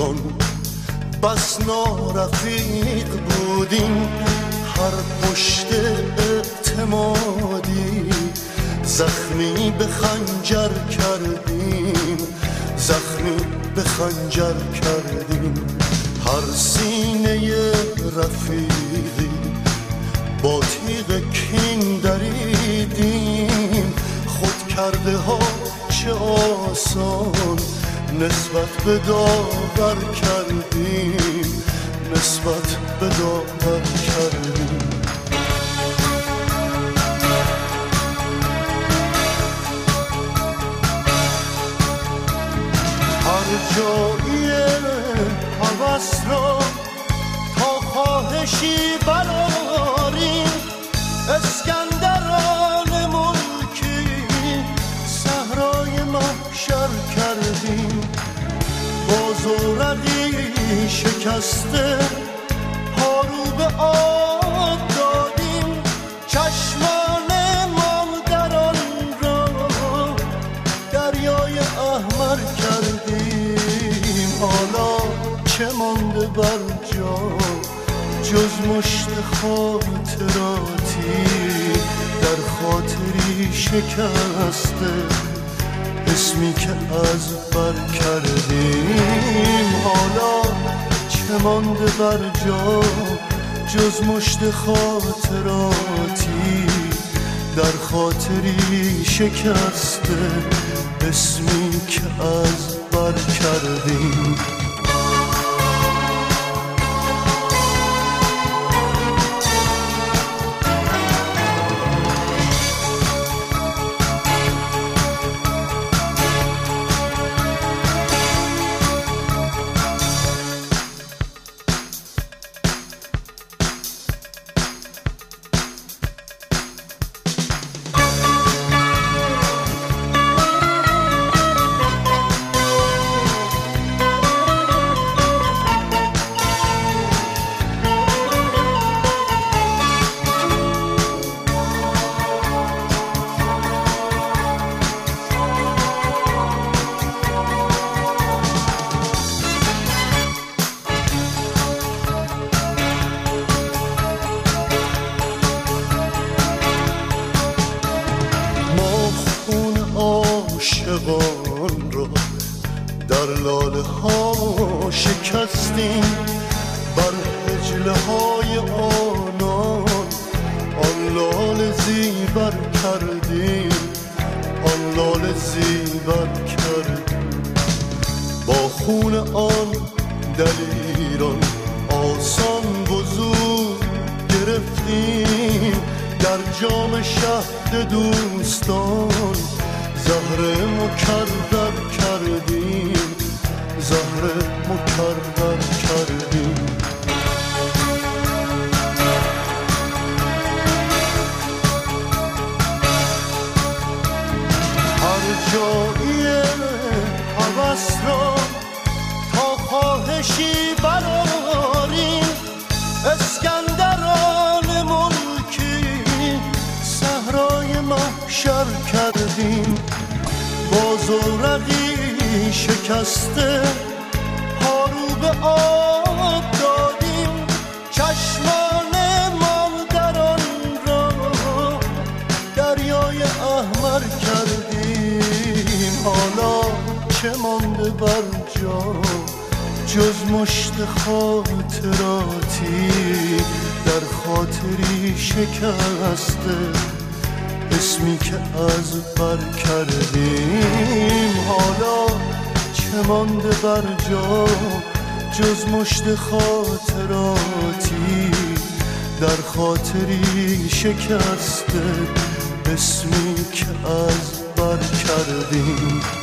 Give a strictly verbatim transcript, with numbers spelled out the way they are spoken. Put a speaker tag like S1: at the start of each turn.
S1: رفیقان بس نارفیق بودیم، هر پشت اعتمادی زخمی به خنجر کردیم، زخمی به خنجر کردیم. هر سینه رفیقی با تیغ کین دریدیم، خود کرده ها چه آسان نسبت به داور کردیم، نسبت به داور کردیم. هر جایی هوس را تا خواهشی براریم، اسکندران ملکی صحرای محشر کردیم. با زورقی شکسته پارو به آب دادیم، چشمان مادران را دریای احمر کردیم. حالا چه مانده بر جا جز مشت خاطراتی، در خاطری شکسته اسمی که از بر کردیم. حالا چه مانده بر جا جز مشت خاطراتی، در خاطری شکسته اسمی که از بر کردیم. عاشقان را در لاله ها شکستیم، بر حجله های آنان آن لاله زیبر کردیم، آن لاله زیبر کردیم. با خون آن دلیران آسان وضو گرفتیم، در جام شهد دوستان زهر مکرر کردیم، زهر مکرر کردیم. هر جایی هوس را تا خواهشی براریم، اسکندران ملکی صحرای محشر کردیم. با زورقی شکسته پارو به آب دادیم، چشمان مادران را دریای احمر کردیم. حالا چه مانده بر جا جز مشت خاطراتی، در خاطری شکسته اسمی که از بر کردیم. حالا چه مانده بر جا جز مشت خاطراتی، در خاطری شکسته اسمی که از بر کردیم.